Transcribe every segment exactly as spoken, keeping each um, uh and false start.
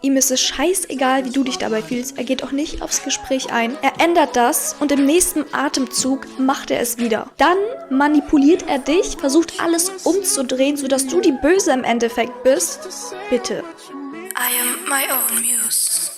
Ihm ist es scheißegal, wie du dich dabei fühlst. Er geht auch nicht aufs Gespräch ein. Er ändert das und im nächsten Atemzug macht er es wieder. Dann manipuliert er dich, versucht alles umzudrehen, sodass du die Böse im Endeffekt bist. Bitte. I am my own muse.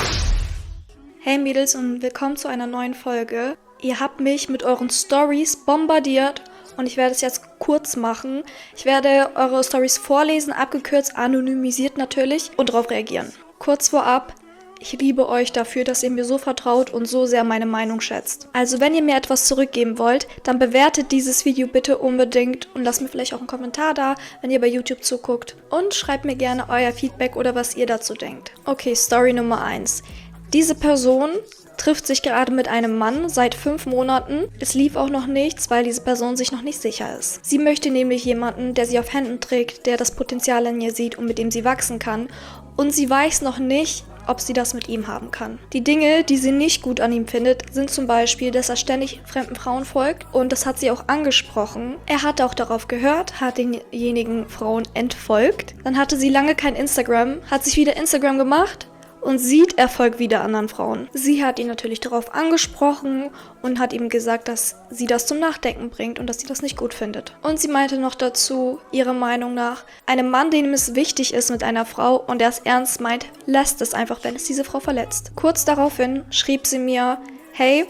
Hey Mädels und willkommen zu einer neuen Folge. Ihr habt mich mit euren Stories bombardiert und ich werde es jetzt kurz machen. Ich werde eure Stories vorlesen, abgekürzt, anonymisiert natürlich und darauf reagieren. Kurz vorab, ich liebe euch dafür, dass ihr mir so vertraut und so sehr meine Meinung schätzt. Also wenn ihr mir etwas zurückgeben wollt, dann bewertet dieses Video bitte unbedingt und lasst mir vielleicht auch einen Kommentar da, wenn ihr bei YouTube zuguckt. Und schreibt mir gerne euer Feedback oder was ihr dazu denkt. Okay, Story Nummer eins. Diese Person trifft sich gerade mit einem Mann seit fünf Monaten. Es lief auch noch nichts, weil diese Person sich noch nicht sicher ist. Sie möchte nämlich jemanden, der sie auf Händen trägt, der das Potenzial in ihr sieht und mit dem sie wachsen kann. Und sie weiß noch nicht, ob sie das mit ihm haben kann. Die Dinge, die sie nicht gut an ihm findet, sind zum Beispiel, dass er ständig fremden Frauen folgt und das hat sie auch angesprochen. Er hat auch darauf gehört, hat denjenigen Frauen entfolgt. Dann hatte sie lange kein Instagram, hat sich wieder Instagram gemacht und sieht Erfolg wieder anderen Frauen. Sie hat ihn natürlich darauf angesprochen und hat ihm gesagt, dass sie das zum Nachdenken bringt und dass sie das nicht gut findet. Und sie meinte noch dazu, ihrer Meinung nach, einem Mann, dem es wichtig ist mit einer Frau und der es ernst meint, lässt es einfach, wenn es diese Frau verletzt. Kurz daraufhin schrieb sie mir, hey,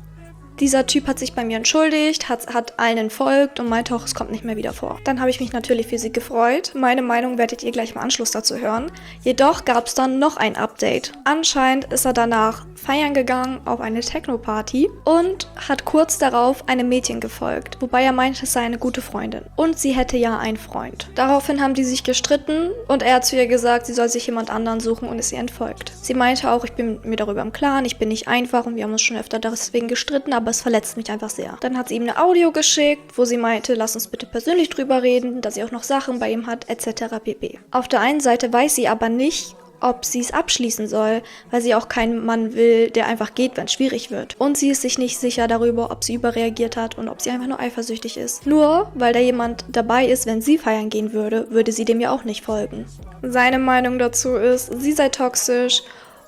dieser Typ hat sich bei mir entschuldigt, hat, hat allen entfolgt und meinte auch, es kommt nicht mehr wieder vor. Dann habe ich mich natürlich für sie gefreut. Meine Meinung werdet ihr gleich im Anschluss dazu hören. Jedoch gab es dann noch ein Update. Anscheinend ist er danach feiern gegangen auf eine Techno-Party und hat kurz darauf einem Mädchen gefolgt, wobei er meinte, es sei eine gute Freundin. Und sie hätte ja einen Freund. Daraufhin haben die sich gestritten und er hat zu ihr gesagt, sie soll sich jemand anderen suchen und ist ihr entfolgt. Sie meinte auch, ich bin mir darüber im Klaren, ich bin nicht einfach und wir haben uns schon öfter deswegen gestritten, aber es verletzt mich einfach sehr. Dann hat sie ihm eine Audio geschickt, wo sie meinte, lass uns bitte persönlich drüber reden, dass sie auch noch Sachen bei ihm hat, et cetera pp. Auf der einen Seite weiß sie aber nicht, ob sie es abschließen soll, weil sie auch keinen Mann will, der einfach geht, wenn es schwierig wird. Und sie ist sich nicht sicher darüber, ob sie überreagiert hat und ob sie einfach nur eifersüchtig ist. Nur, weil da jemand dabei ist, wenn sie feiern gehen würde, würde sie dem ja auch nicht folgen. Seine Meinung dazu ist, sie sei toxisch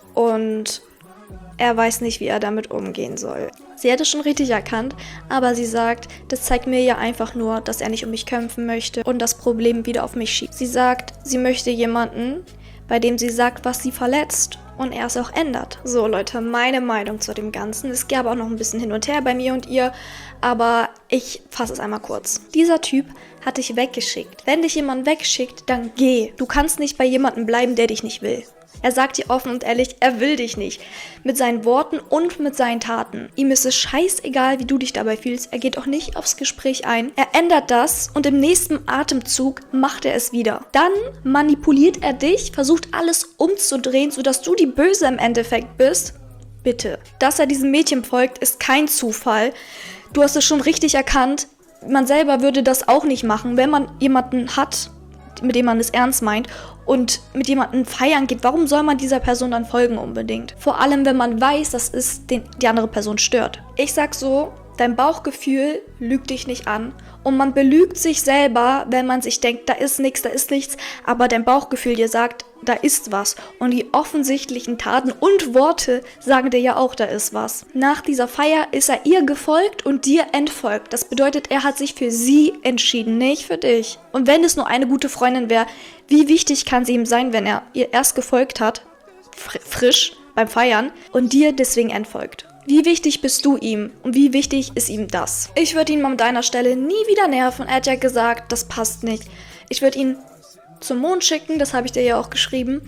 und er weiß nicht, wie er damit umgehen soll. Sie hat es schon richtig erkannt, aber sie sagt, das zeigt mir ja einfach nur, dass er nicht um mich kämpfen möchte und das Problem wieder auf mich schiebt. Sie sagt, sie möchte jemanden, bei dem sie sagt, was sie verletzt und er es auch ändert. So Leute, meine Meinung zu dem Ganzen. Es gab auch noch ein bisschen hin und her bei mir und ihr, aber ich fasse es einmal kurz. Dieser Typ hat dich weggeschickt. Wenn dich jemand wegschickt, dann geh. Du kannst nicht bei jemandem bleiben, der dich nicht will. Er sagt dir offen und ehrlich, er will dich nicht. Mit seinen Worten und mit seinen Taten. Ihm ist es scheißegal, wie du dich dabei fühlst. Er geht auch nicht aufs Gespräch ein. Er ändert das und im nächsten Atemzug macht er es wieder. Dann manipuliert er dich, versucht alles umzudrehen, sodass du die Böse im Endeffekt bist. Bitte. Dass er diesem Mädchen folgt, ist kein Zufall. Du hast es schon richtig erkannt. Man selber würde das auch nicht machen, wenn man jemanden hat, mit dem man es ernst meint und mit jemandem feiern geht, warum soll man dieser Person dann folgen unbedingt? Vor allem, wenn man weiß, dass es den, die andere Person stört. Ich sag so, dein Bauchgefühl lügt dich nicht an und man belügt sich selber, wenn man sich denkt, da ist nichts, da ist nichts, aber dein Bauchgefühl dir sagt, da ist was. Und die offensichtlichen Taten und Worte sagen dir ja auch, da ist was. Nach dieser Feier ist er ihr gefolgt und dir entfolgt. Das bedeutet, er hat sich für sie entschieden, nicht für dich. Und wenn es nur eine gute Freundin wäre, wie wichtig kann sie ihm sein, wenn er ihr erst gefolgt hat, fr- frisch beim Feiern, und dir deswegen entfolgt? Wie wichtig bist du ihm und wie wichtig ist ihm das? Ich würde ihn an deiner Stelle nie wieder nerven. Er hat ja gesagt, das passt nicht. Ich würde ihn zum Mond schicken, das habe ich dir ja auch geschrieben.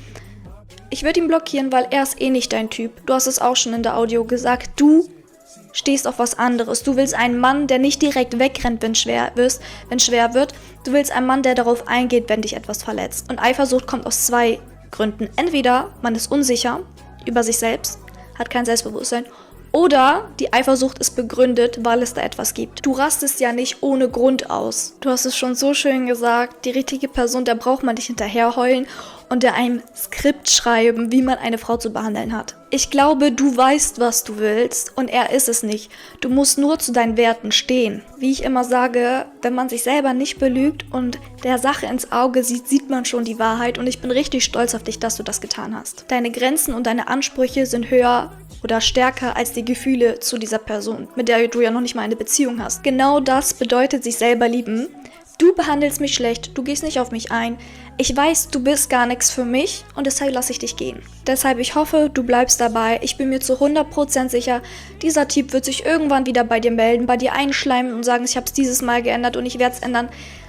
Ich würde ihn blockieren, weil er ist eh nicht dein Typ. Du hast es auch schon in der Audio gesagt. Du stehst auf was anderes. Du willst einen Mann, der nicht direkt wegrennt, wenn schwer wirst, wenn schwer wird. Du willst einen Mann, der darauf eingeht, wenn dich etwas verletzt. Und Eifersucht kommt aus zwei Gründen. Entweder man ist unsicher über sich selbst, hat kein Selbstbewusstsein, Oder die Eifersucht ist begründet, weil es da etwas gibt. Du rastest ja nicht ohne Grund aus. Du hast es schon so schön gesagt, die richtige Person, der braucht man nicht hinterherheulen und der einem Skript schreiben, wie man eine Frau zu behandeln hat. Ich glaube, du weißt, was du willst und er ist es nicht. Du musst nur zu deinen Werten stehen. Wie ich immer sage, wenn man sich selber nicht belügt und der Sache ins Auge sieht, sieht man schon die Wahrheit und ich bin richtig stolz auf dich, dass du das getan hast. Deine Grenzen und deine Ansprüche sind höher oder stärker als die Gefühle zu dieser Person, mit der du ja noch nicht mal eine Beziehung hast. Genau das bedeutet sich selber lieben. Du behandelst mich schlecht, du gehst nicht auf mich ein. Ich weiß, du bist gar nichts für mich und deshalb lasse ich dich gehen. Deshalb, ich hoffe, du bleibst dabei. Ich bin mir zu hundert Prozent sicher, dieser Typ wird sich irgendwann wieder bei dir melden, bei dir einschleimen und sagen, ich habe es dieses Mal geändert und ich werde es ändern.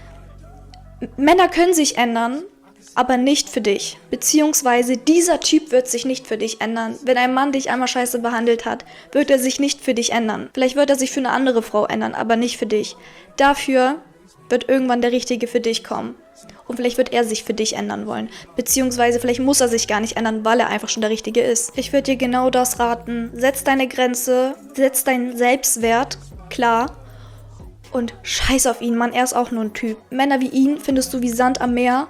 Männer können sich ändern, aber nicht für dich. Beziehungsweise dieser Typ wird sich nicht für dich ändern. Wenn ein Mann dich einmal scheiße behandelt hat, wird er sich nicht für dich ändern. Vielleicht wird er sich für eine andere Frau ändern, aber nicht für dich. Dafür wird irgendwann der Richtige für dich kommen. Und vielleicht wird er sich für dich ändern wollen. Beziehungsweise vielleicht muss er sich gar nicht ändern, weil er einfach schon der Richtige ist. Ich würde dir genau das raten. Setz deine Grenze, setz deinen Selbstwert klar und scheiß auf ihn, Mann, er ist auch nur ein Typ. Männer wie ihn findest du wie Sand am Meer.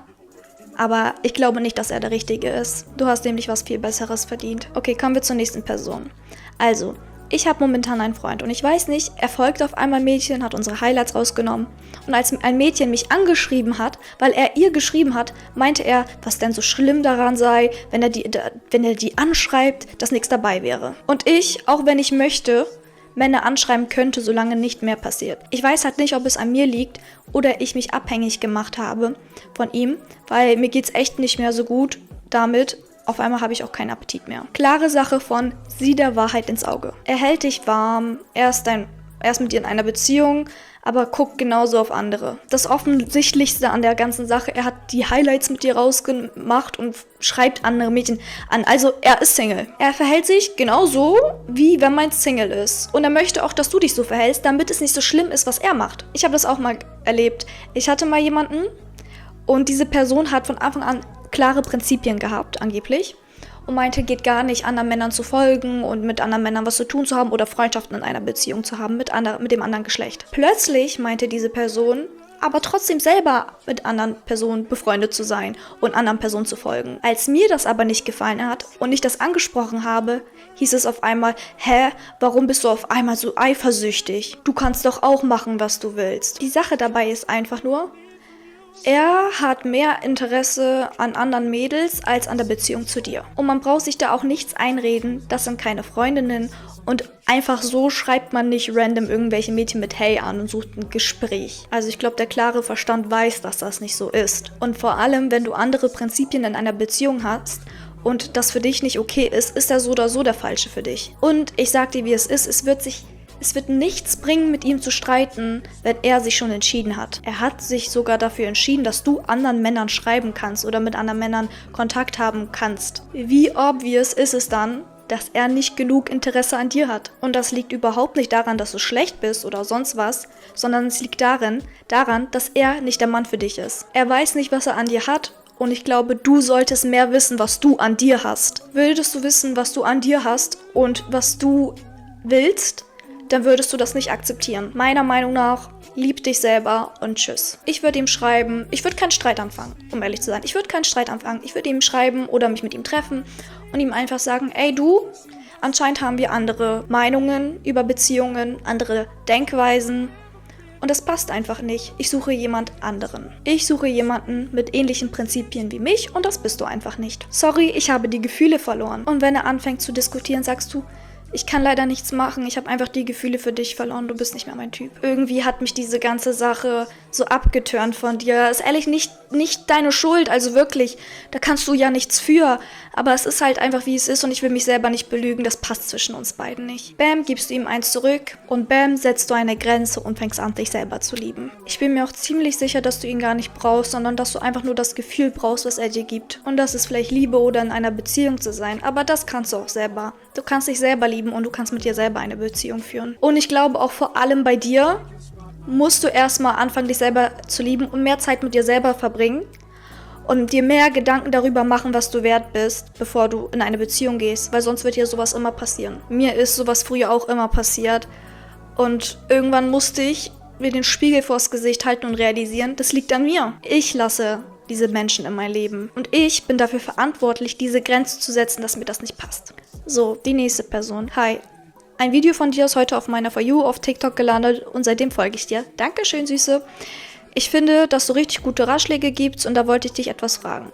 Aber ich glaube nicht, dass er der Richtige ist. Du hast nämlich was viel Besseres verdient. Okay, kommen wir zur nächsten Person. Also, ich habe momentan einen Freund und ich weiß nicht, er folgt auf einmal Mädchen, hat unsere Highlights rausgenommen. Und als ein Mädchen mich angeschrieben hat, weil er ihr geschrieben hat, meinte er, was denn so schlimm daran sei, wenn er die, wenn er die anschreibt, dass nichts dabei wäre. Und ich, auch wenn ich möchte, Männer anschreiben könnte, solange nicht mehr passiert. Ich weiß halt nicht, ob es an mir liegt oder ich mich abhängig gemacht habe von ihm, weil mir geht's echt nicht mehr so gut damit. Auf einmal habe ich auch keinen Appetit mehr. Klare Sache von, sieh der Wahrheit ins Auge. Er hält dich warm, er ist, dein, er ist mit dir in einer Beziehung, aber guckt genauso auf andere. Das Offensichtlichste an der ganzen Sache, er hat die Highlights mit dir rausgemacht und schreibt andere Mädchen an. Also er ist Single. Er verhält sich genauso, wie wenn man Single ist. Und er möchte auch, dass du dich so verhältst, damit es nicht so schlimm ist, was er macht. Ich habe das auch mal erlebt. Ich hatte mal jemanden und diese Person hat von Anfang an klare Prinzipien gehabt, angeblich. Und meinte, geht gar nicht, anderen Männern zu folgen und mit anderen Männern was zu tun zu haben oder Freundschaften in einer Beziehung zu haben mit, andre, mit dem anderen Geschlecht. Plötzlich meinte diese Person, aber trotzdem selber mit anderen Personen befreundet zu sein und anderen Personen zu folgen. Als mir das aber nicht gefallen hat und ich das angesprochen habe, hieß es auf einmal, hä, warum bist du auf einmal so eifersüchtig? Du kannst doch auch machen, was du willst. Die Sache dabei ist einfach nur, er hat mehr Interesse an anderen Mädels als an der Beziehung zu dir. Und man braucht sich da auch nichts einreden, das sind keine Freundinnen und einfach so schreibt man nicht random irgendwelche Mädchen mit Hey an und sucht ein Gespräch. Also ich glaube, der klare Verstand weiß, dass das nicht so ist. Und vor allem, wenn du andere Prinzipien in einer Beziehung hast und das für dich nicht okay ist, ist er so oder so der Falsche für dich. Und ich sag dir, wie es ist, es wird sich Es wird nichts bringen, mit ihm zu streiten, wenn er sich schon entschieden hat. Er hat sich sogar dafür entschieden, dass du anderen Männern schreiben kannst oder mit anderen Männern Kontakt haben kannst. Wie obvious ist es dann, dass er nicht genug Interesse an dir hat? Und das liegt überhaupt nicht daran, dass du schlecht bist oder sonst was, sondern es liegt darin, daran, dass er nicht der Mann für dich ist. Er weiß nicht, was er an dir hat. Und ich glaube, du solltest mehr wissen, was du an dir hast. Würdest du wissen, was du an dir hast und was du willst, dann würdest du das nicht akzeptieren. Meiner Meinung nach, lieb dich selber und tschüss. Ich würde ihm schreiben, ich würde keinen Streit anfangen, um ehrlich zu sein. Ich würde keinen Streit anfangen. Ich würde ihm schreiben oder mich mit ihm treffen und ihm einfach sagen, ey du, anscheinend haben wir andere Meinungen über Beziehungen, andere Denkweisen und das passt einfach nicht. Ich suche jemand anderen. Ich suche jemanden mit ähnlichen Prinzipien wie mich und das bist du einfach nicht. Sorry, ich habe die Gefühle verloren. Und wenn er anfängt zu diskutieren, sagst du, ich kann leider nichts machen, ich habe einfach die Gefühle für dich verloren, du bist nicht mehr mein Typ. Irgendwie hat mich diese ganze Sache so abgeturnt von dir. Ist ehrlich nicht, nicht deine Schuld, also wirklich, da kannst du ja nichts für. Aber es ist halt einfach, wie es ist und ich will mich selber nicht belügen, das passt zwischen uns beiden nicht. Bam, gibst du ihm eins zurück und bam, setzt du eine Grenze und fängst an, dich selber zu lieben. Ich bin mir auch ziemlich sicher, dass du ihn gar nicht brauchst, sondern dass du einfach nur das Gefühl brauchst, was er dir gibt. Und das ist vielleicht Liebe oder in einer Beziehung zu sein, aber das kannst du auch selber. Du kannst dich selber lieben und du kannst mit dir selber eine Beziehung führen. Und ich glaube auch vor allem bei dir musst du erstmal anfangen, dich selber zu lieben und mehr Zeit mit dir selber verbringen. und dir mehr Gedanken darüber machen, was du wert bist, bevor du in eine Beziehung gehst, weil sonst wird dir sowas immer passieren. Mir ist sowas früher auch immer passiert und irgendwann musste ich mir den Spiegel vors Gesicht halten und realisieren, das liegt an mir. Ich lasse diese Menschen in mein Leben und ich bin dafür verantwortlich, diese Grenze zu setzen, dass mir das nicht passt. So, die nächste Person. Hi. Ein Video von dir ist heute auf meiner For You auf TikTok gelandet und seitdem folge ich dir. Dankeschön, Süße. Ich finde, dass du richtig gute Ratschläge gibst und da wollte ich dich etwas fragen.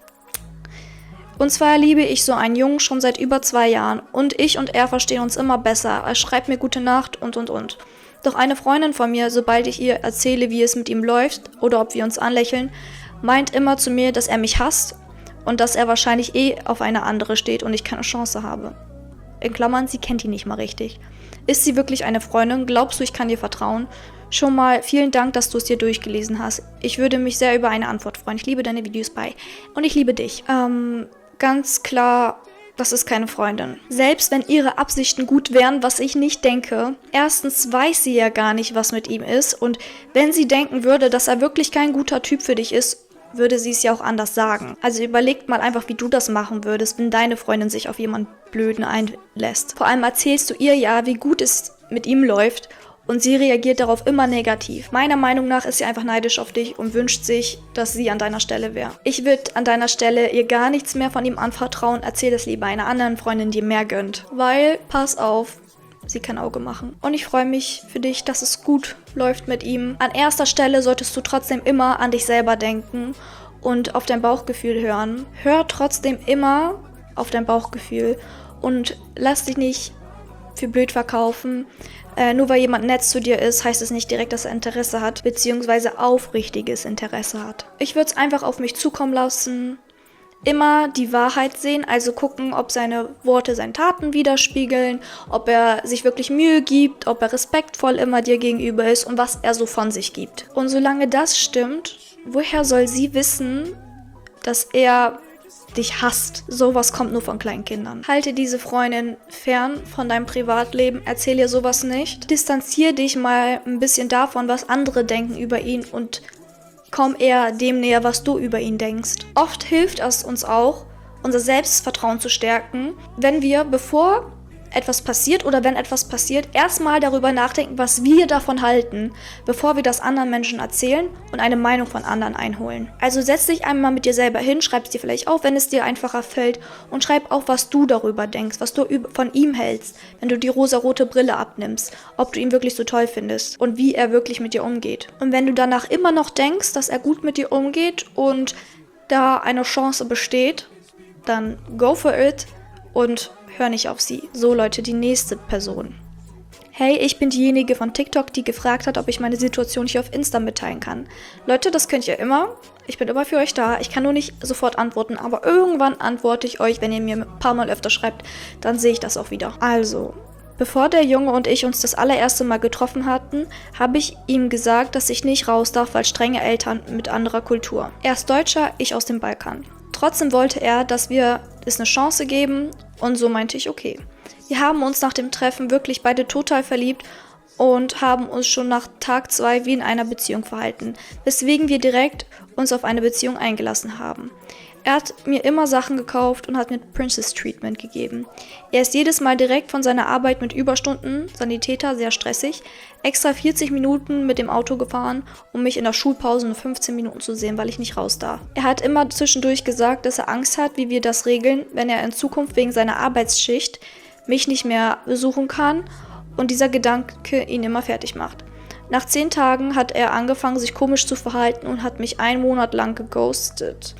Und zwar liebe ich so einen Jungen schon seit über zwei Jahren und ich und er verstehen uns immer besser. Er schreibt mir gute Nacht und und und. Doch eine Freundin von mir, sobald ich ihr erzähle, wie es mit ihm läuft oder ob wir uns anlächeln, meint immer zu mir, dass er mich hasst und dass er wahrscheinlich eh auf eine andere steht und ich keine Chance habe. In Klammern, sie kennt ihn nicht mal richtig. Ist sie wirklich eine Freundin? Glaubst du, ich kann dir vertrauen? Schon mal vielen Dank, dass du es dir durchgelesen hast. Ich würde mich sehr über eine Antwort freuen. Ich liebe deine Videos bei. Und ich liebe dich. Ähm, ganz klar, das ist keine Freundin. Selbst wenn ihre Absichten gut wären, was ich nicht denke. Erstens weiß sie ja gar nicht, was mit ihm ist. Und wenn sie denken würde, dass er wirklich kein guter Typ für dich ist, würde sie es ja auch anders sagen. Also überlegt mal einfach, wie du das machen würdest, wenn deine Freundin sich auf jemanden Blöden einlässt. Vor allem erzählst du ihr ja, wie gut es mit ihm läuft und sie reagiert darauf immer negativ. Meiner Meinung nach ist sie einfach neidisch auf dich und wünscht sich, dass sie an deiner Stelle wäre. Ich würde an deiner Stelle ihr gar nichts mehr von ihm anvertrauen, erzähl es lieber einer anderen Freundin, die mehr gönnt. Weil, pass auf, sie kann Auge machen. Und ich freue mich für dich, dass es gut läuft mit ihm. An erster Stelle solltest du trotzdem immer an dich selber denken und auf dein Bauchgefühl hören. Hör trotzdem immer auf dein Bauchgefühl und lass dich nicht für blöd verkaufen. Äh, nur weil jemand nett zu dir ist, heißt es nicht direkt, dass er Interesse hat, beziehungsweise aufrichtiges Interesse hat. Ich würde es einfach auf mich zukommen lassen. Immer die Wahrheit sehen, also gucken, ob seine Worte seine Taten widerspiegeln, ob er sich wirklich Mühe gibt, ob er respektvoll immer dir gegenüber ist und was er so von sich gibt. Und solange das stimmt, woher soll sie wissen, dass er dich hasst? Sowas kommt nur von kleinen Kindern. Halte diese Freundin fern von deinem Privatleben, erzähl ihr sowas nicht. Distanzier dich mal ein bisschen davon, was andere denken über ihn und komm eher dem näher, was du über ihn denkst. Oft hilft es uns auch, unser Selbstvertrauen zu stärken, wenn wir, bevor etwas passiert oder wenn etwas passiert, erstmal darüber nachdenken, was wir davon halten, bevor wir das anderen Menschen erzählen und eine Meinung von anderen einholen. Also setz dich einmal mit dir selber hin, schreib es dir vielleicht auf, wenn es dir einfacher fällt und schreib auf, was du darüber denkst, was du von ihm hältst, wenn du die rosarote Brille abnimmst, ob du ihn wirklich so toll findest und wie er wirklich mit dir umgeht. Und wenn du danach immer noch denkst, dass er gut mit dir umgeht und da eine Chance besteht, dann go for it und hör nicht auf sie. So, Leute, die nächste Person. Hey, ich bin diejenige von TikTok, die gefragt hat, ob ich meine Situation hier auf Insta mitteilen kann. Leute, das könnt ihr immer. Ich bin immer für euch da. Ich kann nur nicht sofort antworten, aber irgendwann antworte ich euch, wenn ihr mir ein paar Mal öfter schreibt, dann sehe ich das auch wieder. Also, bevor der Junge und ich uns das allererste Mal getroffen hatten, habe ich ihm gesagt, dass ich nicht raus darf, weil strenge Eltern mit anderer Kultur. Er ist Deutscher, ich aus dem Balkan. Trotzdem wollte er, dass wir es eine Chance geben und so meinte ich, okay. Wir haben uns nach dem Treffen wirklich beide total verliebt und haben uns schon nach Tag zwei wie in einer Beziehung verhalten, weswegen wir direkt uns auf eine Beziehung eingelassen haben. Er hat mir immer Sachen gekauft und hat mir Princess Treatment gegeben. Er ist jedes Mal direkt von seiner Arbeit mit Überstunden, Sanitäter, sehr stressig, extra vierzig Minuten mit dem Auto gefahren, um mich in der Schulpause nur fünfzehn Minuten zu sehen, weil ich nicht raus darf. Er hat immer zwischendurch gesagt, dass er Angst hat, wie wir das regeln, wenn er in Zukunft wegen seiner Arbeitsschicht mich nicht mehr besuchen kann und dieser Gedanke ihn immer fertig macht. Nach zehn Tagen hat er angefangen, sich komisch zu verhalten und hat mich einen Monat lang geghostet.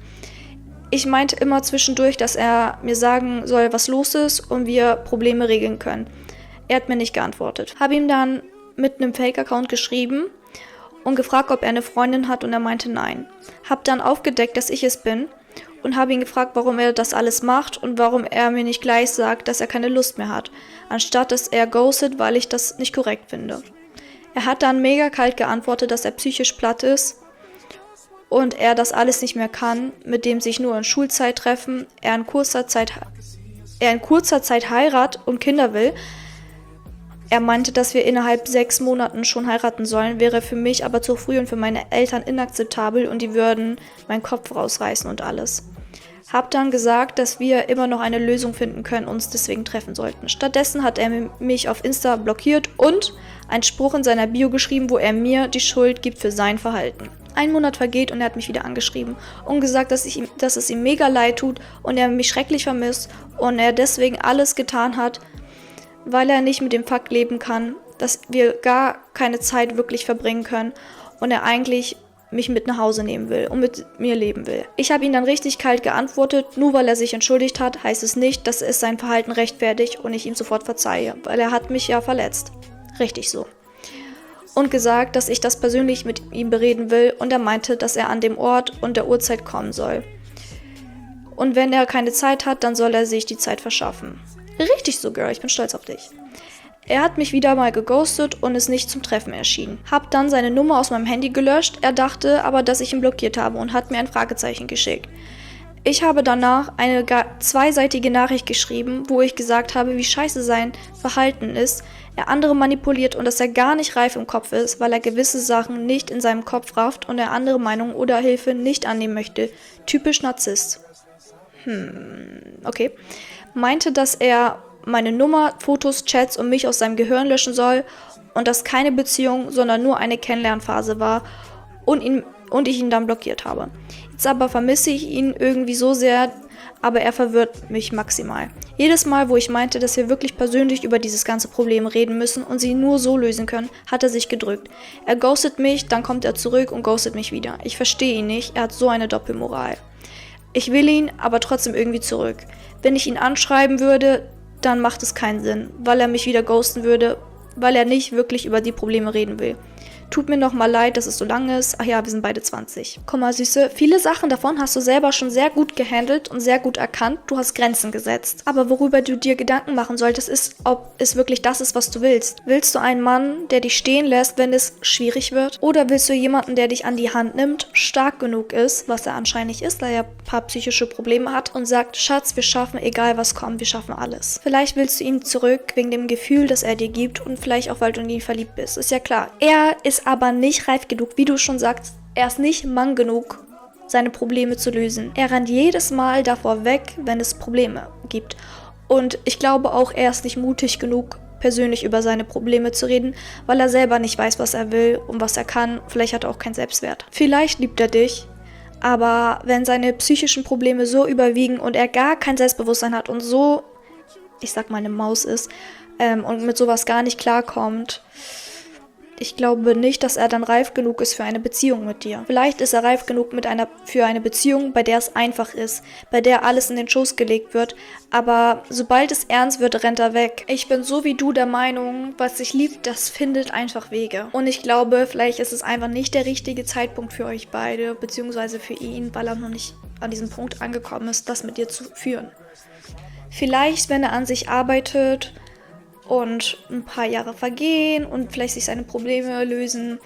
Ich meinte immer zwischendurch, dass er mir sagen soll, was los ist und wir Probleme regeln können. Er hat mir nicht geantwortet. Habe ihm dann mit einem Fake-Account geschrieben und gefragt, ob er eine Freundin hat und er meinte nein. Habe dann aufgedeckt, dass ich es bin und habe ihn gefragt, warum er das alles macht und warum er mir nicht gleich sagt, dass er keine Lust mehr hat, anstatt dass er ghostet, weil ich das nicht korrekt finde. Er hat dann mega kalt geantwortet, dass er psychisch platt ist und er das alles nicht mehr kann, mit dem sich nur in Schulzeit treffen, er in kurzer Zeit, er in kurzer Zeit Heirat und Kinder will. Er meinte, dass wir innerhalb sechs Monaten schon heiraten sollen, wäre für mich aber zu früh und für meine Eltern inakzeptabel und die würden meinen Kopf rausreißen und alles. Hab dann gesagt, dass wir immer noch eine Lösung finden können, uns deswegen treffen sollten. Stattdessen hat er mich auf Insta blockiert und einen Spruch in seiner Bio geschrieben, wo er mir die Schuld gibt für sein Verhalten. Ein Monat vergeht und er hat mich wieder angeschrieben und gesagt, dass, ich ihm, dass es ihm mega leid tut und er mich schrecklich vermisst und er deswegen alles getan hat, weil er nicht mit dem Fakt leben kann, dass wir gar keine Zeit wirklich verbringen können und er eigentlich mich mit nach Hause nehmen will und mit mir leben will. Ich habe ihn dann richtig kalt geantwortet, nur weil er sich entschuldigt hat, heißt es nicht, dass es sein Verhalten rechtfertigt und ich ihm sofort verzeihe, weil er hat mich ja verletzt. Richtig so. Und gesagt, dass ich das persönlich mit ihm bereden will und er meinte, dass er an dem Ort und der Uhrzeit kommen soll. Und wenn er keine Zeit hat, dann soll er sich die Zeit verschaffen. Richtig so, Girl, ich bin stolz auf dich. Er hat mich wieder mal geghostet und ist nicht zum Treffen erschienen. Hab dann seine Nummer aus meinem Handy gelöscht, er dachte aber, dass ich ihn blockiert habe und hat mir ein Fragezeichen geschickt. Ich habe danach eine gar zweiseitige Nachricht geschrieben, wo ich gesagt habe, wie scheiße sein Verhalten ist, er andere manipuliert und dass er gar nicht reif im Kopf ist, weil er gewisse Sachen nicht in seinem Kopf rafft und er andere Meinungen oder Hilfe nicht annehmen möchte. Typisch Narzisst. Hm, okay. Meinte, dass er meine Nummer, Fotos, Chats und mich aus seinem Gehirn löschen soll und dass keine Beziehung, sondern nur eine Kennenlernphase war und, ihn, und ich ihn dann blockiert habe. Jetzt aber vermisse ich ihn irgendwie so sehr, aber er verwirrt mich maximal. Jedes Mal, wo ich meinte, dass wir wirklich persönlich über dieses ganze Problem reden müssen und sie nur so lösen können, hat er sich gedrückt. Er ghostet mich, dann kommt er zurück und ghostet mich wieder. Ich verstehe ihn nicht, er hat so eine Doppelmoral. Ich will ihn, aber trotzdem irgendwie zurück. Wenn ich ihn anschreiben würde, dann macht es keinen Sinn, weil er mich wieder ghosten würde, weil er nicht wirklich über die Probleme reden will. Tut mir nochmal leid, dass es so lang ist. Ach ja, wir sind beide zwanzig. Komm mal, Süße, viele Sachen davon hast du selber schon sehr gut gehandelt und sehr gut erkannt. Du hast Grenzen gesetzt. Aber worüber du dir Gedanken machen solltest, ist, ob es wirklich das ist, was du willst. Willst du einen Mann, der dich stehen lässt, wenn es schwierig wird? Oder willst du jemanden, der dich an die Hand nimmt, stark genug ist, was er anscheinend ist, da er ein paar psychische Probleme hat und sagt, Schatz, wir schaffen, egal was kommt, wir schaffen alles. Vielleicht willst du ihn zurück wegen dem Gefühl, das er dir gibt und vielleicht auch, weil du in ihn verliebt bist. Ist ja klar. Er ist aber nicht reif genug, wie du schon sagst, er ist nicht Mann genug, seine Probleme zu lösen. Er rennt jedes Mal davor weg, wenn es Probleme gibt. Und ich glaube auch, er ist nicht mutig genug, persönlich über seine Probleme zu reden, weil er selber nicht weiß, was er will und was er kann. Vielleicht hat er auch keinen Selbstwert. Vielleicht liebt er dich, aber wenn seine psychischen Probleme so überwiegen und er gar kein Selbstbewusstsein hat und so, ich sag mal, eine Maus ist ähm, und mit sowas gar nicht klarkommt, ich glaube nicht, dass er dann reif genug ist für eine Beziehung mit dir. Vielleicht ist er reif genug mit einer, für eine Beziehung, bei der es einfach ist, bei der alles in den Schoß gelegt wird, aber sobald es ernst wird, rennt er weg. Ich bin so wie du der Meinung, was sich liebt, das findet einfach Wege. Und ich glaube, vielleicht ist es einfach nicht der richtige Zeitpunkt für euch beide, beziehungsweise für ihn, weil er noch nicht an diesem Punkt angekommen ist, das mit dir zu führen. Vielleicht, wenn er an sich arbeitet und ein paar Jahre vergehen und vielleicht sich seine Probleme lösen,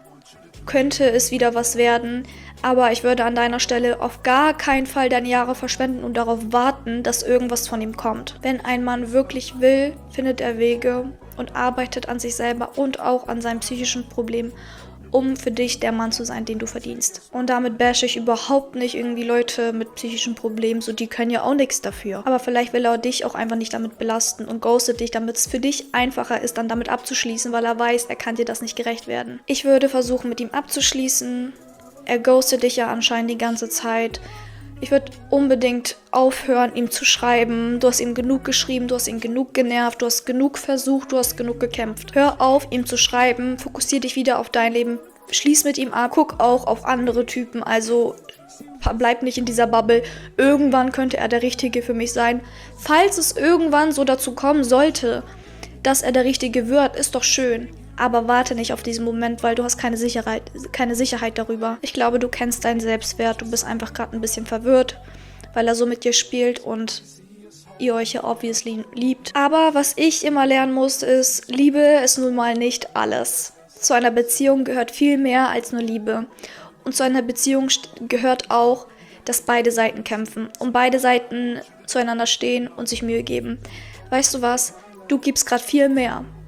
könnte es wieder was werden. Aber ich würde an deiner Stelle auf gar keinen Fall deine Jahre verschwenden und darauf warten, dass irgendwas von ihm kommt. Wenn ein Mann wirklich will, findet er Wege und arbeitet an sich selber und auch an seinen psychischen Problemen, um für dich der Mann zu sein, den du verdienst. Und damit bashe ich überhaupt nicht irgendwie Leute mit psychischen Problemen, so die können ja auch nichts dafür. Aber vielleicht will er dich auch einfach nicht damit belasten und ghostet dich, damit es für dich einfacher ist, dann damit abzuschließen, weil er weiß, er kann dir das nicht gerecht werden. Ich würde versuchen, mit ihm abzuschließen. Er ghostet dich ja anscheinend die ganze Zeit. Ich würde unbedingt aufhören, ihm zu schreiben. Du hast ihm genug geschrieben, du hast ihn genug genervt, du hast genug versucht, du hast genug gekämpft. Hör auf, ihm zu schreiben, fokussier dich wieder auf dein Leben, schließ mit ihm ab, guck auch auf andere Typen, also bleib nicht in dieser Bubble. Irgendwann könnte er der Richtige für mich sein. Falls es irgendwann so dazu kommen sollte, dass er der Richtige wird, ist doch schön. Aber warte nicht auf diesen Moment, weil du hast keine Sicherheit, keine Sicherheit darüber. Ich glaube, du kennst deinen Selbstwert. Du bist einfach gerade ein bisschen verwirrt, weil er so mit dir spielt und ihr euch ja obviously liebt. Aber was ich immer lernen muss, ist, Liebe ist nun mal nicht alles. Zu einer Beziehung gehört viel mehr als nur Liebe. Und zu einer Beziehung gehört auch, dass beide Seiten kämpfen und beide Seiten zueinander stehen und sich Mühe geben. Weißt du was? Du gibst gerade viel mehr.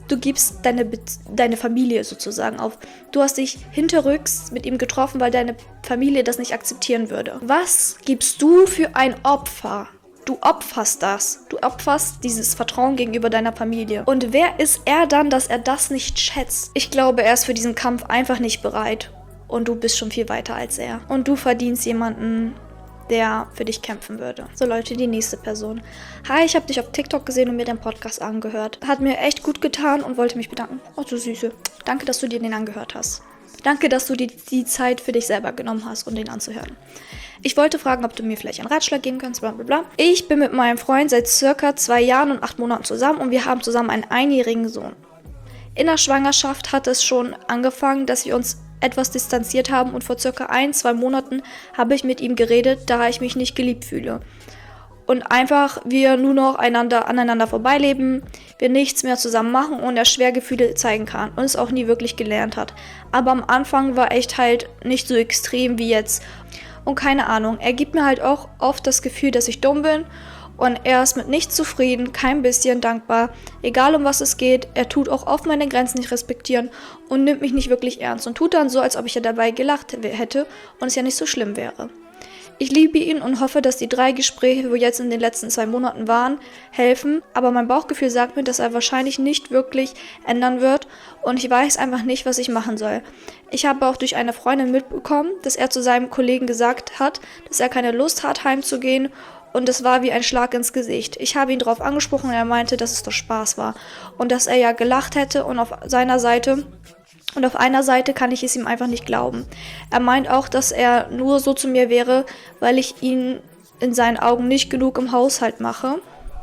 Du gibst deine, Be- deine Familie sozusagen auf. Du hast dich hinterrücks mit ihm getroffen, weil deine Familie das nicht akzeptieren würde. Was gibst du für ein Opfer? Du opferst das. Du opferst dieses Vertrauen gegenüber deiner Familie. Und wer ist er dann, dass er das nicht schätzt? Ich glaube, er ist für diesen Kampf einfach nicht bereit. Und du bist schon viel weiter als er. Und du verdienst jemanden, der für dich kämpfen würde. So Leute, die nächste Person. Hi, ich habe dich auf TikTok gesehen und mir den Podcast angehört. Hat mir echt gut getan und wollte mich bedanken. Oh, du Süße. Danke, dass du dir den angehört hast. Danke, dass du dir die Zeit für dich selber genommen hast, um den anzuhören. Ich wollte fragen, ob du mir vielleicht einen Ratschlag geben kannst, bla bla bla. Ich bin mit meinem Freund seit circa zwei Jahren und acht Monaten zusammen und wir haben zusammen einen einjährigen Sohn. In der Schwangerschaft hat es schon angefangen, dass wir uns etwas distanziert haben und vor circa ein, zwei Monaten habe ich mit ihm geredet, da ich mich nicht geliebt fühle. Und einfach wir nur noch einander, aneinander vorbeileben, wir nichts mehr zusammen machen und er schwer Gefühle zeigen kann und es auch nie wirklich gelernt hat. Aber am Anfang war echt halt nicht so extrem wie jetzt. Und keine Ahnung, er gibt mir halt auch oft das Gefühl, dass ich dumm bin und er ist mit nichts zufrieden, kein bisschen dankbar. Egal um was es geht, er tut auch oft meine Grenzen nicht respektieren und nimmt mich nicht wirklich ernst und tut dann so, als ob ich ja dabei gelacht hätte und es ja nicht so schlimm wäre. Ich liebe ihn und hoffe, dass die drei Gespräche, wo jetzt in den letzten zwei Monaten waren, helfen, aber mein Bauchgefühl sagt mir, dass er wahrscheinlich nicht wirklich ändern wird und ich weiß einfach nicht, was ich machen soll. Ich habe auch durch eine Freundin mitbekommen, dass er zu seinem Kollegen gesagt hat, dass er keine Lust hat, heimzugehen und es war wie ein Schlag ins Gesicht. Ich habe ihn darauf angesprochen und er meinte, dass es doch Spaß war und dass er ja gelacht hätte und auf seiner Seite... Und auf einer Seite kann ich es ihm einfach nicht glauben. Er meint auch, dass er nur so zu mir wäre, weil ich ihn in seinen Augen nicht genug im Haushalt mache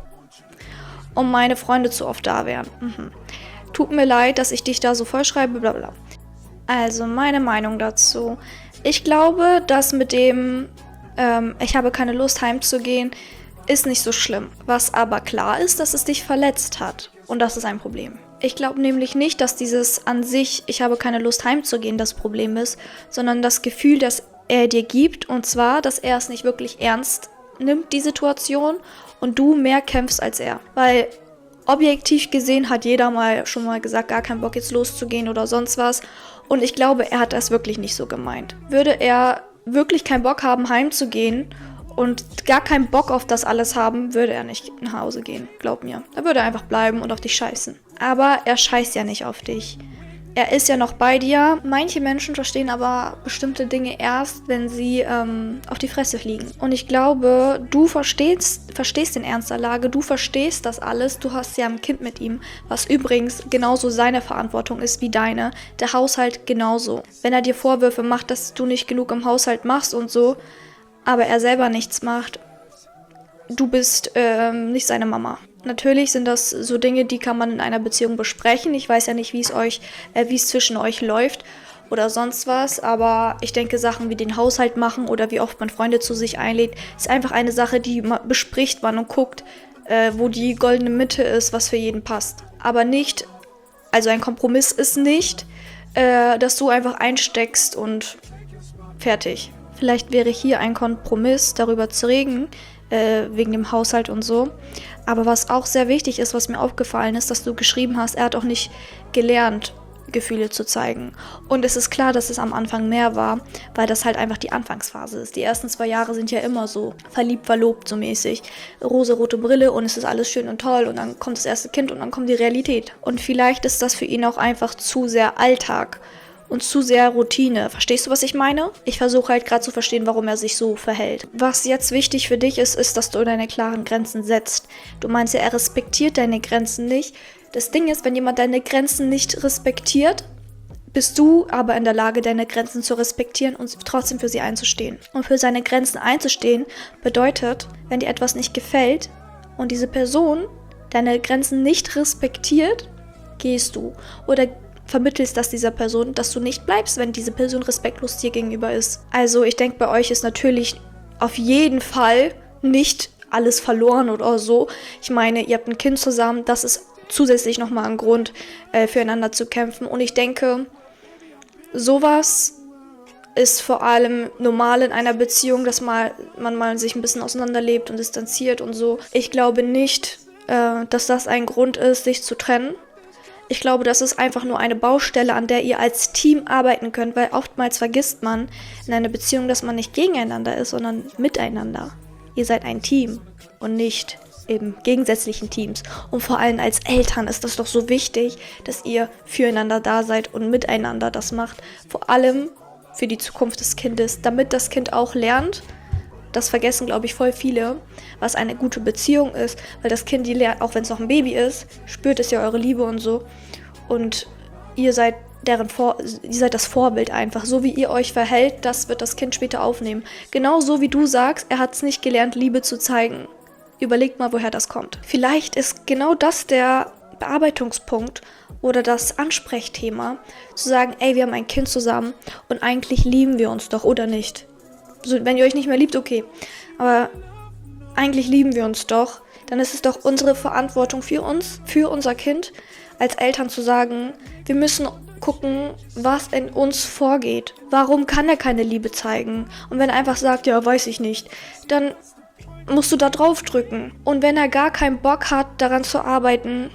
und meine Freunde zu oft da wären. Mhm. Tut mir leid, dass ich dich da so vollschreibe, bla bla. Also meine Meinung dazu. Ich glaube, dass mit dem, ähm, ich habe keine Lust heimzugehen, ist nicht so schlimm. Was aber klar ist, dass es dich verletzt hat. Und das ist ein Problem. Ich glaube nämlich nicht, dass dieses an sich, ich habe keine Lust heimzugehen, das Problem ist, sondern das Gefühl, das er dir gibt, und zwar, dass er es nicht wirklich ernst nimmt, die Situation, und du mehr kämpfst als er. Weil objektiv gesehen hat jeder mal schon mal gesagt, gar keinen Bock jetzt loszugehen oder sonst was. Und ich glaube, er hat das wirklich nicht so gemeint. Würde er wirklich keinen Bock haben, heimzugehen und gar keinen Bock auf das alles haben, würde er nicht nach Hause gehen, glaub mir. Da würde er einfach bleiben und auf dich scheißen. Aber er scheißt ja nicht auf dich. Er ist ja noch bei dir. Manche Menschen verstehen aber bestimmte Dinge erst, wenn sie ähm, auf die Fresse fliegen. Und ich glaube, du verstehst, verstehst den Ernst der Lage, du verstehst das alles. Du hast ja ein Kind mit ihm, was übrigens genauso seine Verantwortung ist wie deine. Der Haushalt genauso. Wenn er dir Vorwürfe macht, dass du nicht genug im Haushalt machst und so, aber er selber nichts macht, du bist ähm, nicht seine Mama. Natürlich sind das so Dinge, die kann man in einer Beziehung besprechen. Ich weiß ja nicht, wie es euch, äh, wie es zwischen euch läuft oder sonst was, aber ich denke, Sachen wie den Haushalt machen oder wie oft man Freunde zu sich einlädt, ist einfach eine Sache, die man bespricht man und guckt, äh, wo die goldene Mitte ist, was für jeden passt. Aber nicht, also ein Kompromiss ist nicht, äh, dass du einfach einsteckst und fertig. Vielleicht wäre hier ein Kompromiss, darüber zu reden, äh, wegen dem Haushalt und so. Aber was auch sehr wichtig ist, was mir aufgefallen ist, dass du geschrieben hast, er hat auch nicht gelernt, Gefühle zu zeigen. Und es ist klar, dass es am Anfang mehr war, weil das halt einfach die Anfangsphase ist. Die ersten zwei Jahre sind ja immer so verliebt, verlobt, so mäßig. Rosarote Brille und es ist alles schön und toll und dann kommt das erste Kind und dann kommt die Realität. Und vielleicht ist das für ihn auch einfach zu sehr Alltag und zu sehr Routine. Verstehst du, was ich meine? Ich versuche halt gerade zu verstehen, warum er sich so verhält. Was jetzt wichtig für dich ist, ist, dass du deine klaren Grenzen setzt. Du meinst ja, er respektiert deine Grenzen nicht. Das Ding ist, wenn jemand deine Grenzen nicht respektiert, bist du aber in der Lage, deine Grenzen zu respektieren und trotzdem für sie einzustehen. Und für seine Grenzen einzustehen bedeutet, wenn dir etwas nicht gefällt und diese Person deine Grenzen nicht respektiert, gehst du. Oder vermittelst das dieser Person, dass du nicht bleibst, wenn diese Person respektlos dir gegenüber ist. Also ich denke, bei euch ist natürlich auf jeden Fall nicht alles verloren oder so. Ich meine, ihr habt ein Kind zusammen, das ist zusätzlich nochmal ein Grund, äh, füreinander zu kämpfen. Und ich denke, sowas ist vor allem normal in einer Beziehung, dass mal, man mal sich ein bisschen auseinanderlebt und distanziert und so. Ich glaube nicht, äh, dass das ein Grund ist, sich zu trennen. Ich glaube, das ist einfach nur eine Baustelle, an der ihr als Team arbeiten könnt, weil oftmals vergisst man in einer Beziehung, dass man nicht gegeneinander ist, sondern miteinander. Ihr seid ein Team und nicht eben gegensätzlichen Teams. Und vor allem als Eltern ist das doch so wichtig, dass ihr füreinander da seid und miteinander das macht. Vor allem für die Zukunft des Kindes, damit das Kind auch lernt. Das vergessen, glaube ich, voll viele, was eine gute Beziehung ist, weil das Kind, die lernt, auch wenn es noch ein Baby ist, spürt es ja eure Liebe und so. Und ihr seid deren Vor- ihr seid das Vorbild einfach. So wie ihr euch verhält, das wird das Kind später aufnehmen. Genauso wie du sagst, er hat es nicht gelernt, Liebe zu zeigen. Überlegt mal, woher das kommt. Vielleicht ist genau das der Bearbeitungspunkt oder das Ansprechthema, zu sagen, ey, wir haben ein Kind zusammen und eigentlich lieben wir uns doch, oder nicht? Also, wenn ihr euch nicht mehr liebt, okay. Aber eigentlich lieben wir uns doch. Dann ist es doch unsere Verantwortung für uns, für unser Kind, als Eltern zu sagen, wir müssen gucken, was in uns vorgeht. Warum kann er keine Liebe zeigen? Und wenn er einfach sagt, ja, weiß ich nicht, dann musst du da drauf drücken. Und wenn er gar keinen Bock hat, daran zu arbeiten,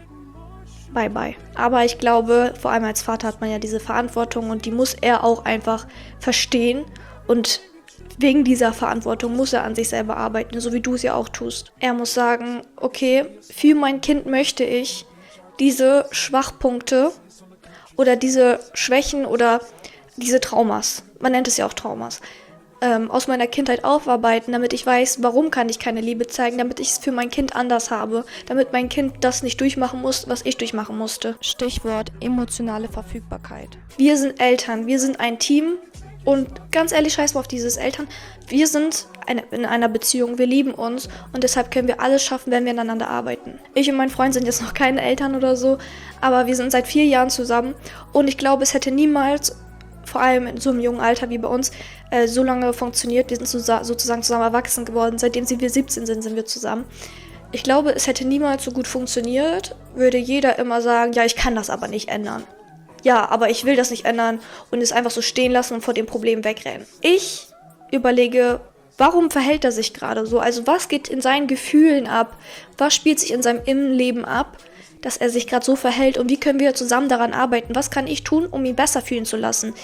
bye bye. Aber ich glaube, vor allem als Vater hat man ja diese Verantwortung und die muss er auch einfach verstehen und wegen dieser Verantwortung muss er an sich selber arbeiten, so wie du es ja auch tust. Er muss sagen, okay, für mein Kind möchte ich diese Schwachpunkte oder diese Schwächen oder diese Traumas, man nennt es ja auch Traumas, ähm, aus meiner Kindheit aufarbeiten, damit ich weiß, warum kann ich keine Liebe zeigen, damit ich es für mein Kind anders habe, damit mein Kind das nicht durchmachen muss, was ich durchmachen musste. Stichwort emotionale Verfügbarkeit. Wir sind Eltern, wir sind ein Team. Und ganz ehrlich, scheiß mal auf dieses Eltern. Wir sind eine, in einer Beziehung, wir lieben uns und deshalb können wir alles schaffen, wenn wir aneinander arbeiten. Ich und mein Freund sind jetzt noch keine Eltern oder so, aber wir sind seit vier Jahren zusammen und ich glaube, es hätte niemals, vor allem in so einem jungen Alter wie bei uns, äh, so lange funktioniert. Wir sind so, sozusagen zusammen erwachsen geworden. Seitdem wir siebzehn sind, sind wir zusammen. Ich glaube, es hätte niemals so gut funktioniert, würde jeder immer sagen, ja, ich kann das aber nicht ändern. Ja, aber ich will das nicht ändern und es einfach so stehen lassen und vor dem Problem wegrennen. Ich überlege, warum verhält er sich gerade so? Also was geht in seinen Gefühlen ab? Was spielt sich in seinem Innenleben ab, dass er sich gerade so verhält? Und wie können wir zusammen daran arbeiten? Was kann ich tun, um ihn besser fühlen zu lassen?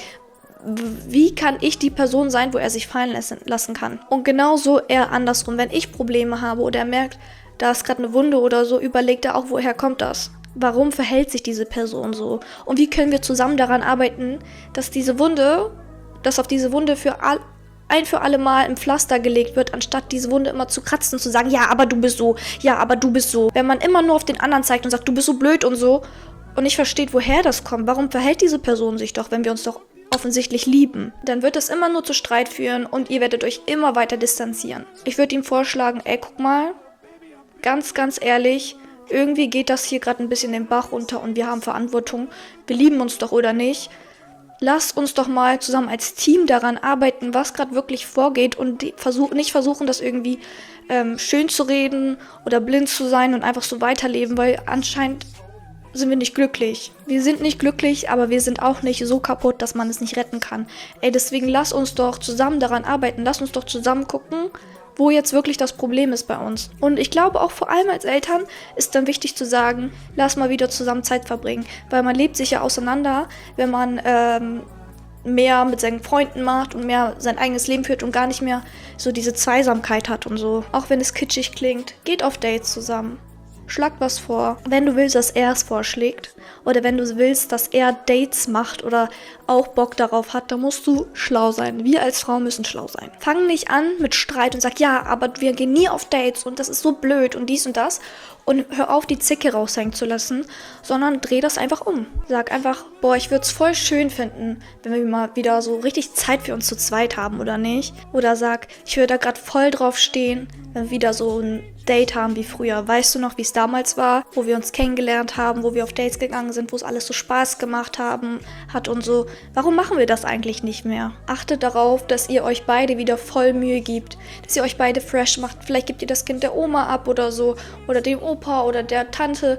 Wie kann ich die Person sein, wo er sich fallen lassen kann? Und genauso eher andersrum. Wenn ich Probleme habe oder er merkt, da ist gerade eine Wunde oder so, überlegt er auch, woher kommt das? Warum verhält sich diese Person so? Und wie können wir zusammen daran arbeiten, dass diese Wunde, dass auf diese Wunde für all, ein für alle Mal im Pflaster gelegt wird, anstatt diese Wunde immer zu kratzen und zu sagen, ja, aber du bist so, ja, aber du bist so. Wenn man immer nur auf den anderen zeigt und sagt, du bist so blöd und so und nicht versteht, woher das kommt, warum verhält diese Person sich doch, wenn wir uns doch offensichtlich lieben, dann wird es immer nur zu Streit führen und ihr werdet euch immer weiter distanzieren. Ich würde ihm vorschlagen, ey, guck mal, ganz, ganz ehrlich, irgendwie geht das hier gerade ein bisschen den Bach runter und wir haben Verantwortung. Wir lieben uns doch, oder nicht? Lasst uns doch mal zusammen als Team daran arbeiten, was gerade wirklich vorgeht und die, versuch, nicht versuchen, das irgendwie ähm, schön zu reden oder blind zu sein und einfach so weiterleben, weil anscheinend sind wir nicht glücklich. Wir sind nicht glücklich, aber wir sind auch nicht so kaputt, dass man es nicht retten kann. Ey, deswegen lasst uns doch zusammen daran arbeiten. Lasst uns doch zusammen gucken, wo jetzt wirklich das Problem ist bei uns. Und ich glaube auch vor allem als Eltern ist dann wichtig zu sagen, lass mal wieder zusammen Zeit verbringen. Weil man lebt sich ja auseinander, wenn man ähm, mehr mit seinen Freunden macht und mehr sein eigenes Leben führt und gar nicht mehr so diese Zweisamkeit hat und so. Auch wenn es kitschig klingt, geht auf Dates zusammen. Schlag was vor. Wenn du willst, dass er es vorschlägt oder wenn du willst, dass er Dates macht oder auch Bock darauf hat, dann musst du schlau sein. Wir als Frau müssen schlau sein. Fang nicht an mit Streit und sag, ja, aber wir gehen nie auf Dates und das ist so blöd und dies und das. Und hör auf, die Zicke raushängen zu lassen, sondern dreh das einfach um. Sag einfach, boah, ich würde es voll schön finden, wenn wir mal wieder so richtig Zeit für uns zu zweit haben, oder nicht? Oder sag, ich würde da gerade voll drauf stehen, wenn wir wieder so ein Date haben wie früher. Weißt du noch, wie es damals war, wo wir uns kennengelernt haben, wo wir auf Dates gegangen sind, wo es alles so Spaß gemacht haben, hat und so. Warum machen wir das eigentlich nicht mehr? Achtet darauf, dass ihr euch beide wieder voll Mühe gibt, dass ihr euch beide fresh macht. Vielleicht gebt ihr das Kind der Oma ab oder so oder dem Opa oder der Tante.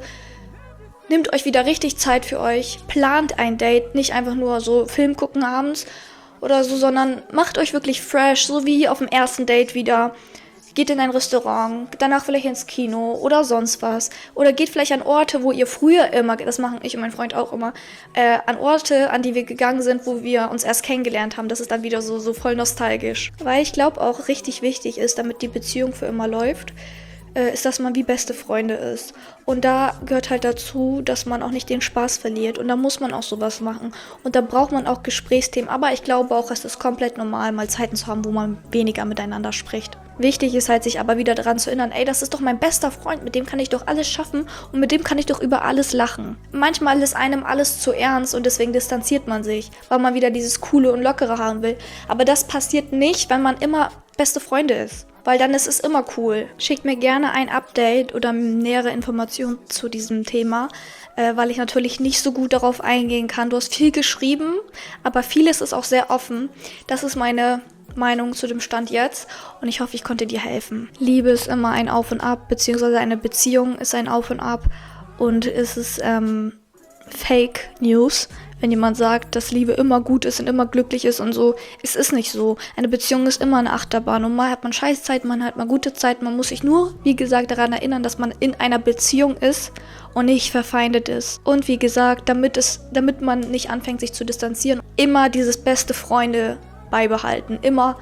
Nehmt euch wieder richtig Zeit für euch. Plant ein Date, nicht einfach nur so Film gucken abends oder so, sondern macht euch wirklich fresh, so wie auf dem ersten Date wieder. geht in ein Restaurant, danach vielleicht ins Kino oder sonst was. Oder geht vielleicht an Orte, wo ihr früher immer, das machen ich und mein Freund auch immer, äh, an Orte, an die wir gegangen sind, wo wir uns erst kennengelernt haben. Das ist dann wieder so, so voll nostalgisch. Weil ich glaube auch richtig wichtig ist, damit die Beziehung für immer läuft, äh, ist, dass man wie beste Freunde ist. Und da gehört halt dazu, dass man auch nicht den Spaß verliert. Und da muss man auch sowas machen. Und da braucht man auch Gesprächsthemen. Aber ich glaube auch, es ist komplett normal, mal Zeiten zu haben, wo man weniger miteinander spricht. Wichtig ist halt, sich aber wieder daran zu erinnern, ey, das ist doch mein bester Freund, mit dem kann ich doch alles schaffen und mit dem kann ich doch über alles lachen. Manchmal ist einem alles zu ernst und deswegen distanziert man sich, weil man wieder dieses Coole und Lockere haben will. Aber das passiert nicht, wenn man immer beste Freunde ist. Weil dann ist es immer cool. Schickt mir gerne ein Update oder nähere Informationen zu diesem Thema, äh, weil ich natürlich nicht so gut darauf eingehen kann. Du hast viel geschrieben, aber vieles ist auch sehr offen. Das ist meine Meinung zu dem Stand jetzt und ich hoffe, ich konnte dir helfen. Liebe ist immer ein Auf und Ab, beziehungsweise eine Beziehung ist ein Auf und Ab und es ist ähm, Fake News, wenn jemand sagt, dass Liebe immer gut ist und immer glücklich ist und so. Es ist nicht so. Eine Beziehung ist immer eine Achterbahn und mal hat man Scheißzeit, man hat mal gute Zeit. Man muss sich nur, wie gesagt, daran erinnern, dass man in einer Beziehung ist und nicht verfeindet ist. Und wie gesagt, damit es, damit man nicht anfängt, sich zu distanzieren, immer dieses beste Freunde beibehalten, immer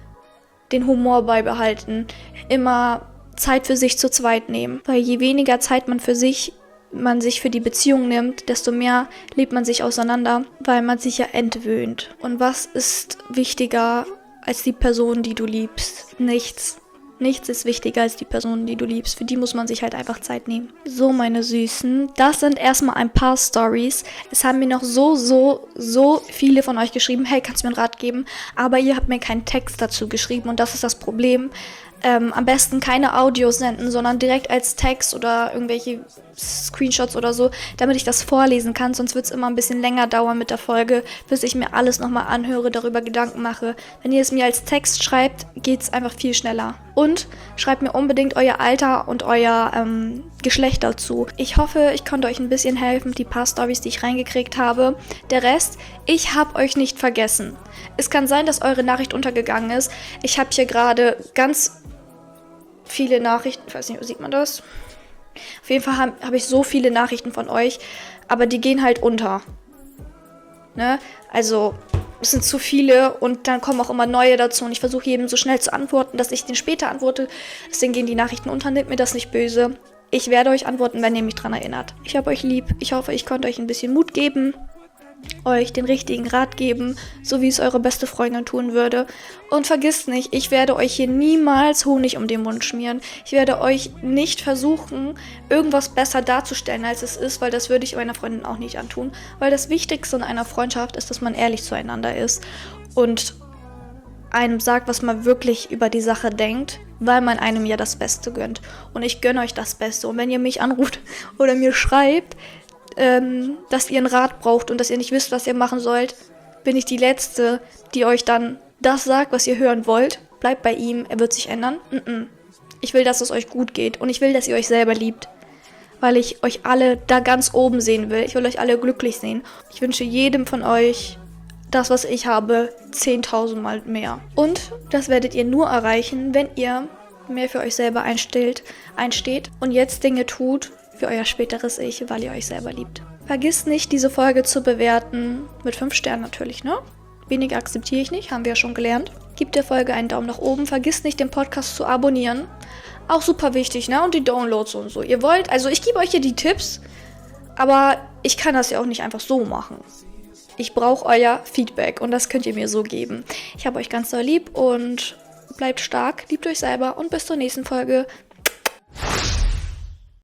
den Humor beibehalten, immer Zeit für sich zu zweit nehmen. Weil je weniger Zeit man für sich, man sich für die Beziehung nimmt, desto mehr lebt man sich auseinander, weil man sich ja entwöhnt. Und was ist wichtiger als die Person, die du liebst? Nichts. Nichts ist wichtiger als die Person, die du liebst. Für die muss man sich halt einfach Zeit nehmen. So, meine Süßen, das sind erstmal ein paar Stories. Es haben mir noch so, so, so viele von euch geschrieben, hey, kannst du mir einen Rat geben? Aber ihr habt mir keinen Text dazu geschrieben und das ist das Problem. Ähm, am besten keine Audios senden, sondern direkt als Text oder irgendwelche Screenshots oder so, damit ich das vorlesen kann. Sonst wird es immer ein bisschen länger dauern mit der Folge, bis ich mir alles nochmal anhöre, darüber Gedanken mache. Wenn ihr es mir als Text schreibt, geht es einfach viel schneller. Und schreibt mir unbedingt euer Alter und euer ähm, Geschlecht dazu. Ich hoffe, ich konnte euch ein bisschen helfen mit die paar Storys, die ich reingekriegt habe. Der Rest, ich habe euch nicht vergessen. Es kann sein, dass eure Nachricht untergegangen ist. Ich habe hier gerade ganz viele Nachrichten, ich weiß nicht, sieht man das? Auf jeden Fall habe hab ich so viele Nachrichten von euch, aber die gehen halt unter. Ne? Also, es sind zu viele und dann kommen auch immer neue dazu und ich versuche jedem so schnell zu antworten, dass ich den später antworte. Deswegen gehen die Nachrichten unter, nehmt mir das nicht böse. Ich werde euch antworten, wenn ihr mich dran erinnert. Ich habe euch lieb, ich hoffe, ich konnte euch ein bisschen Mut geben, euch den richtigen Rat geben, so wie es eure beste Freundin tun würde. Und vergisst nicht, ich werde euch hier niemals Honig um den Mund schmieren. Ich werde euch nicht versuchen, irgendwas besser darzustellen, als es ist, weil das würde ich meiner Freundin auch nicht antun. Weil das Wichtigste in einer Freundschaft ist, dass man ehrlich zueinander ist und einem sagt, was man wirklich über die Sache denkt, weil man einem ja das Beste gönnt. Und ich gönne euch das Beste. Und wenn ihr mich anruft oder mir schreibt, Ähm, dass ihr einen Rat braucht und dass ihr nicht wisst, was ihr machen sollt, bin ich die Letzte, die euch dann das sagt, was ihr hören wollt. Bleibt bei ihm, er wird sich ändern. Mm-mm. Ich will, dass es euch gut geht und ich will, dass ihr euch selber liebt, weil ich euch alle da ganz oben sehen will. Ich will euch alle glücklich sehen. Ich wünsche jedem von euch das, was ich habe, zehntausendmal mehr. Und das werdet ihr nur erreichen, wenn ihr mehr für euch selber einstellt, einsteht und jetzt Dinge tut, für euer späteres Ich, weil ihr euch selber liebt. Vergisst nicht, diese Folge zu bewerten. Mit fünf Sternen natürlich, ne? Weniger akzeptiere ich nicht, haben wir ja schon gelernt. Gebt der Folge einen Daumen nach oben. Vergisst nicht, den Podcast zu abonnieren. Auch super wichtig, ne? Und die Downloads und so. Ihr wollt, also ich gebe euch hier die Tipps, aber ich kann das ja auch nicht einfach so machen. Ich brauche euer Feedback und das könnt ihr mir so geben. Ich habe euch ganz doll lieb und bleibt stark, liebt euch selber und bis zur nächsten Folge.